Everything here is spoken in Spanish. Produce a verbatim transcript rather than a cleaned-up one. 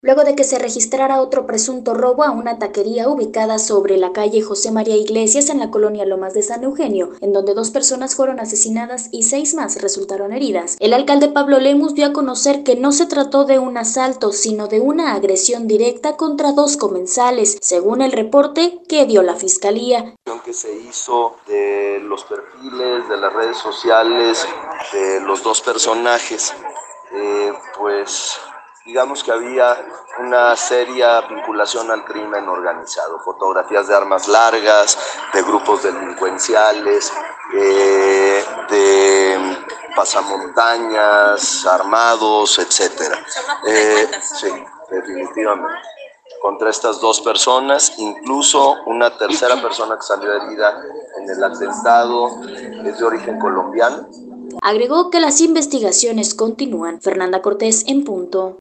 luego de que se registrara otro presunto robo a una taquería ubicada sobre la calle José María Iglesias en la colonia Lomas de San Eugenio, en donde dos personas fueron asesinadas y seis más resultaron heridas. El alcalde Pablo Lemus dio a conocer que no se trató de un asalto, sino de una agresión directa contra dos comensales, según el reporte que dio la fiscalía. Que se hizo de los perfiles, de las redes sociales, de los dos personajes, eh, pues digamos que había una seria vinculación al crimen organizado, fotografías de armas largas, de grupos delincuenciales, eh, de pasamontañas armados, etcétera. Eh, sí, definitivamente. Contra estas dos personas, incluso una tercera persona que salió herida en el atentado es de origen colombiano. Agregó que las investigaciones continúan. Fernanda Cortés en punto.